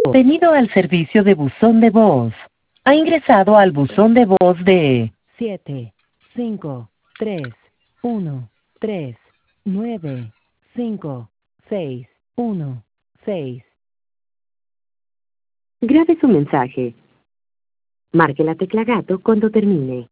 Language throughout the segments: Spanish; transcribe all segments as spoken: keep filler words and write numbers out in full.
Bienvenido al servicio de buzón de voz. Ha ingresado al buzón de voz de siete cinco tres uno tres nueve cinco seis uno seis. Grabe su mensaje. Marque la tecla gato cuando termine.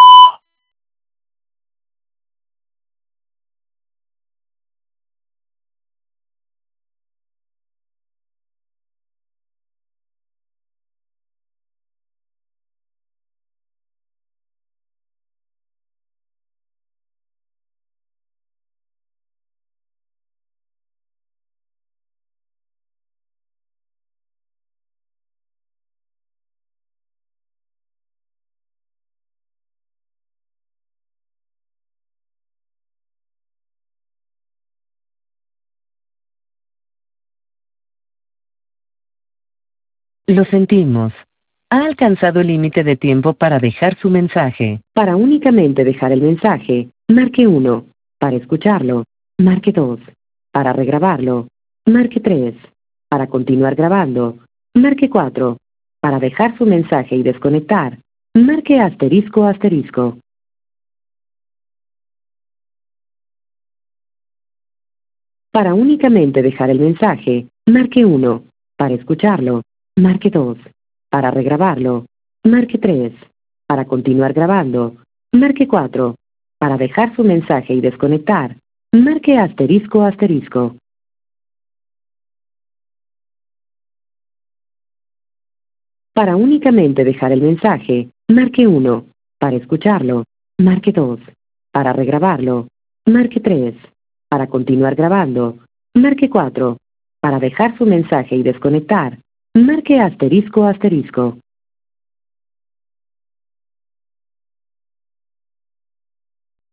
Lo sentimos. Ha alcanzado el límite de tiempo para dejar su mensaje. Para únicamente dejar el mensaje, marque uno. Para escucharlo, marque dos. Para regrabarlo, marque tres. Para continuar grabando, marque cuatro. Para dejar su mensaje y desconectar, marque asterisco asterisco. Para únicamente dejar el mensaje, marque uno. Para escucharlo, marque dos. Para regrabarlo, marque tres. Para continuar grabando, marque cuatro. Para dejar su mensaje y desconectar, marque asterisco asterisco. Para únicamente dejar el mensaje, marque uno. Para escucharlo, marque dos. Para regrabarlo, marque tres. Para continuar grabando, marque cuatro. Para dejar su mensaje y desconectar, marque asterisco asterisco.